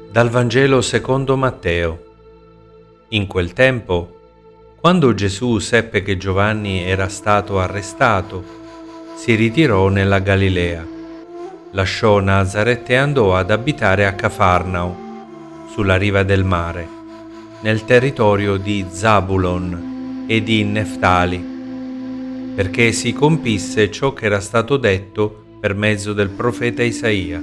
Dal Vangelo secondo Matteo. In quel tempo, quando Gesù seppe che Giovanni era stato arrestato, si ritirò nella Galilea, lasciò Nazaret e andò ad abitare a Cafarnao, sulla riva del mare, nel territorio di Zabulon e di Neftali, perché si compisse ciò che era stato detto per mezzo del profeta Isaia.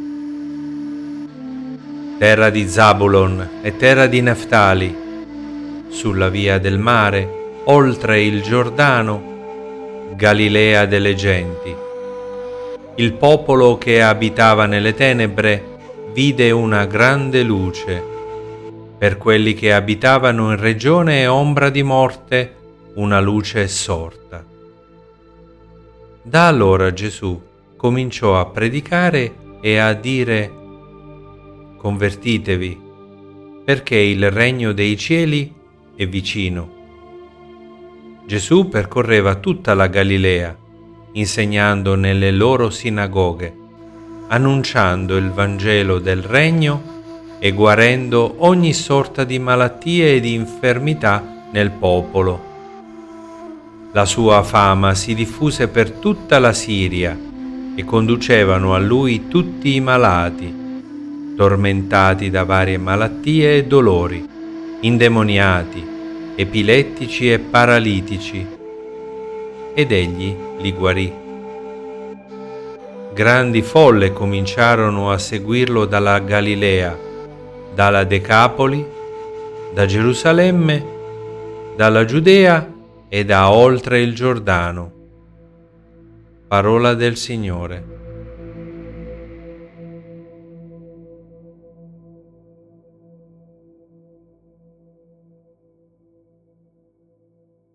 Terra di Zabulon e terra di Neftali, sulla via del mare, oltre il Giordano, Galilea delle genti. Il popolo che abitava nelle tenebre vide una grande luce. Per quelli che abitavano in regione ombra di morte, una luce è sorta. Da allora Gesù cominciò a predicare e a dire: convertitevi, perché il regno dei cieli è vicino. Gesù percorreva tutta la Galilea, insegnando nelle loro sinagoghe, annunciando il Vangelo del regno e guarendo ogni sorta di malattie e di infermità nel popolo. La sua fama si diffuse per tutta la Siria e conducevano a lui tutti i malati, tormentati da varie malattie e dolori, indemoniati, epilettici e paralitici, ed egli li guarì. Grandi folle cominciarono a seguirlo dalla Galilea, dalla Decapoli, da Gerusalemme, dalla Giudea e da oltre il Giordano. Parola del Signore.